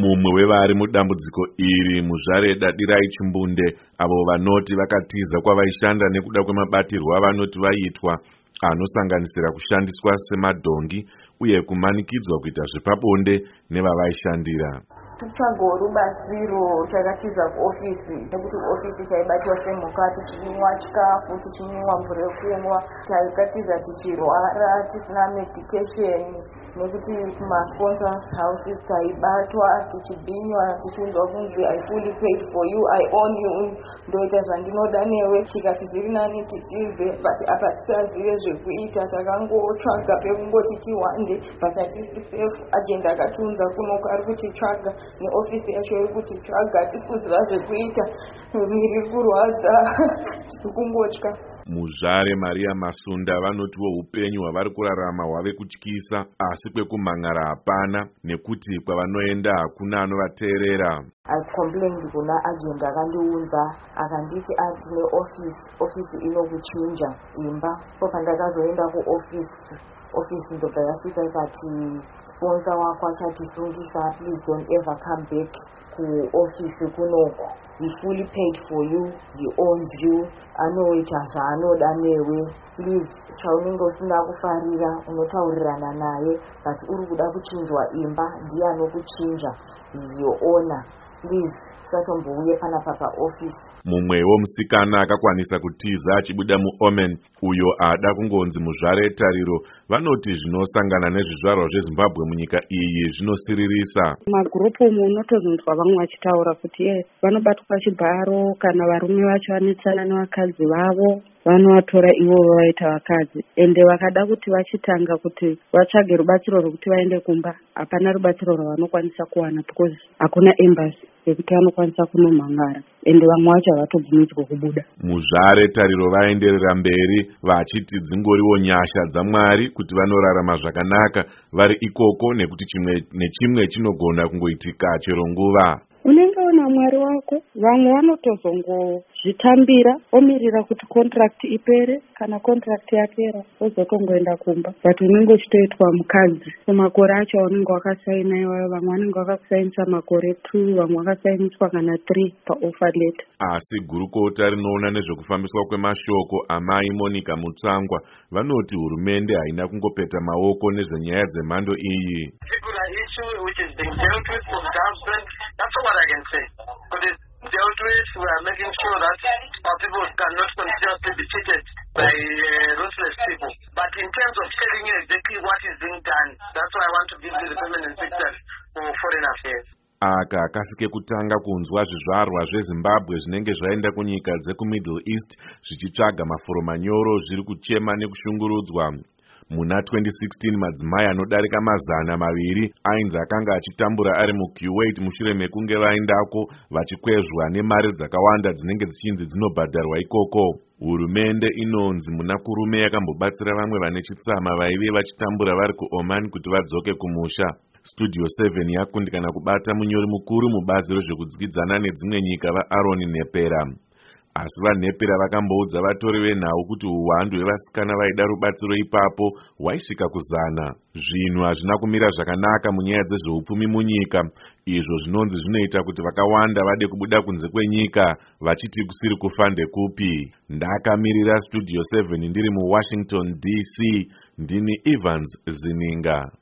Mumwe wevari mudambudziko iri muzvare Dadirai Chimbunde, avo vanoti vakatiza kwavaishanda nekuda kwemabatirwo avanoti vaitwa anosanganisira kushandiswa semadhongi uye kumanikidzwa kuita zvepabonde nevavaishandira. Tutsvaga rubatsiro takatiza kuofisi nekuti ofisi chaibatwa semhuka tichinwa chikafu tichinwa mvura yokumwa taikatiza tichirwara tisina medication nekuti kuma-sponsors houses taibatwa tichibhinywa tichiunzwa kunzi I fully paid for you, I own you, ndoita zvandinoda newe, tikati zviri nani titize but apa tisazive zvekuita takangotsvaga pekungoti tiwande but hatisi safe. Agenda akatiunza kunoku ari kutitsvaga neofisi yacho iri kutitsvaga tisikuziva zvekuita, miri kurwadza tiri kungotya. Muzvare Maria Masunda vanotiwo upenyu hwavari kurarama hwave kutyisa, asi kwekumhan'ara hapana nekuti kwavanoenda hakuna anovateerera. Complained kuna agenda akandiunza akanditi atine ofisi inokuchinja imba. Pandakazoenda kuofisi ndobva yasvika ikati sponsor wako achatisungisa, please don't ever come back kuofisi kunoku. He fully paid for you, he owns you, anoita zvaanoda newe. Please, chaunenge usina kufarira unotaurirana naye, but uri kuda kuchinjwa imba, ndiye anokuchinja, is your owner. Please, satombouye panapa paofisi. Mumwewo musikana akakwanisa kutiza achibuda muOmen, uyo ada kungonzi muzvare Tariro, vanoti zvinosangana nezvizvarwa zveZimbabwe munyika iyi zvinosiririsa. Magurupu munotozonzwa vamwe vachitaura kuti vanobatwa chibharo kana varume vacho vanetsana nevakadzi vavo vanovatora ivo vaita vakadzi, ende vakada kuti vachitanga kuti vatsvage rubatsiro rwekuti vaende kumba, hapana rubatsiro rwavanokwanisa kuwana because hakuna embassy yekuti vanokwanisa kunomhangara, ende vamwe vacho havatobvumidzwa kubuda. Muzvare Tariro vaenderera mberi vachiti dzingoriwo nyasha dzaMwari kuti vanorarama zvakanaka vari ikoko, nekuti chimwe nechimwe chinogona kungoitika chero nguva. Unenge una Mwari wako, vamwe vanotozongozvitambira omirira kuti contract ipere, kana contract yapera ozotongoenda kumba, but unenge uchitoitwa mukadzi. Makore acho unenge wakasaina iwayo, vamwe vanenge vakakusainisa makore 2, vamwe vakasainiswa kana 3 paoffer letter. Asi gurukota rinoona nezvekufambiswa kwemashoko amai Monica Mutsangwa vanoti hurumende haina kungopeta maoko nezvenyaya dzemhando iyi. That's what I can say. But it's dealt with, we are making sure that our people cannot continuously be cheated by ruthless people. But in terms of telling you exactly what is being done, that's why I want to give you the permanent sector for foreign affairs. Aka kasike kutanga kunzwa zvizvarwa zveZimbabwe zvinenge zvaenda kunyika dzekuMiddle East zvichitsvaga mafuro manyoro zviri kuchema nekushungurudzwa. Muna 2016 madzimai anodarika 200 ainzi akanga achitambura ari muKuwait mushure mekunge vaendako vachikwezvwa nemari dzakawanda dzinenge dzichinzi dzinobhadharwa ikoko. Hurumende inonzi muna kurume yakambobatsira vamwe vane chitsama vaive vachitambura vari kuOman kuti vadzoke kumusha. Studio 7 yakundikana kubata munyori mukuru mubazi rezvekudzikidzana nedzimwe nyika vaAaron Nepera. Asi vaNepera vakamboudza vatori venhau kuti uwandu hwevasikana vaida rubatsiro ipapo hwaisvika ku100. Zvinhu hazvina kumira zvakanaka munyaya dzezveupfumi munyika, izvo zvinonzi zvinoita kuti vakawanda vade kubuda kunze kwenyika vachiti kusiri kufa ndekupi. Ndakamirira Studio 7 ndiri muWashington DC, ndini Evans Zininga.